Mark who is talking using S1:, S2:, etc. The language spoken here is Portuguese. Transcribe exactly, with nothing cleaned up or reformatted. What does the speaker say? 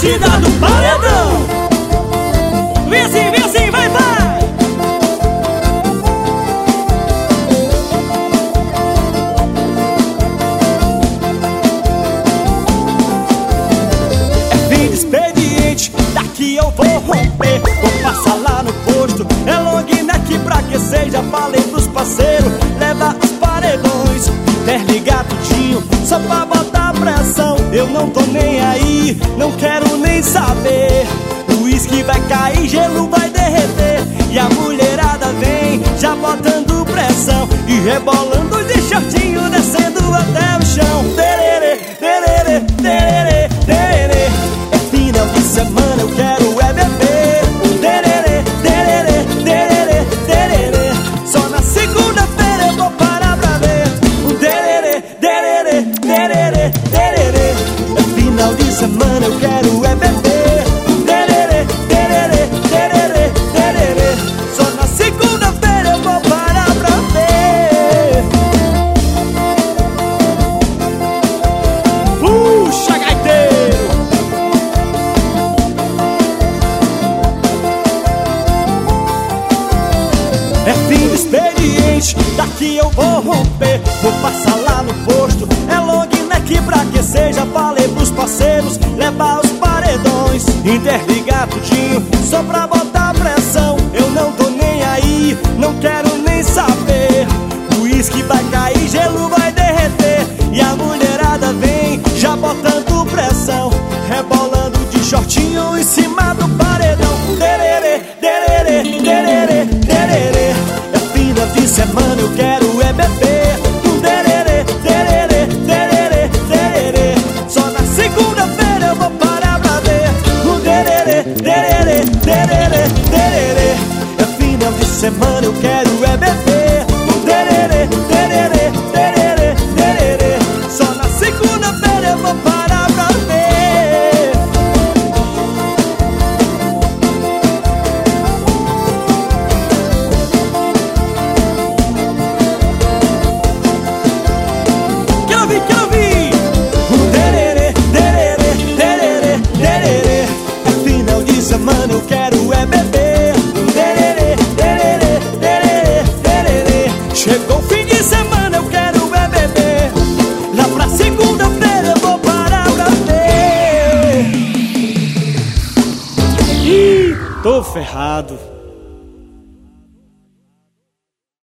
S1: torcida do paredão. Vem assim, vem assim, vai, vai. É fim de expediente, daqui eu vou romper. Vou passar lá no posto, é long neck pra aquecer. Já falei pros parceiros, leva os paredões, interligar tudinho, só pra botar pressão. Eu não tô nem aí, não quero nem saber. O uísque vai cair, gelo vai derreter, e a mulherada vem já botando pressão e rebolando de shortinho, descendo até o chão. Tererê, tererê, tererê, tererê. É final de semana, eu quero é beber. Tererê, tererê, tererê, tererê. Só na segunda-feira eu vou parar pra ver. Tererê, tererê, tererê, tererê. É final de semana, eu quero é beber. Tererê, tererê, tererê, tererê. Só na segunda-feira eu vou parar pra ver. Puxa, gaiteiro! É fim de expediente, daqui eu vou romper. Vou passar lá no posto, é long neck pra aquecer. Já falei pros parceiros, levar os paredões, interligar tudinho, só pra botar pressão. Eu não tô nem aí, não quero nem saber. O uísque vai cair, gelo vai derreter, e a mulherada vem já botando pressão, rebolando de shortinho em cima do paredão. Tererê, tererê, tererê, tererê. É final de semana, eu quero é beber. Tererê, tererê, tererê, tererê. Só na segunda-feira eu vou parar pra ver. Tererê, tererê, tererê, tererê. É final de semana, eu quero é beber. Tererê, tererê, tererê, tererê. Só na segunda-feira eu vou parar pra ver. Quero ouvir, quero ouvir. Tererê, tererê, tererê, tererê. É final de semana, eu quero é beber. Tererê, tererê, tererê, tererê. Chegou o fim de semana, eu quero é beber. Lá pra segunda-feira eu vou parar pra ver. Ih, tô ferrado.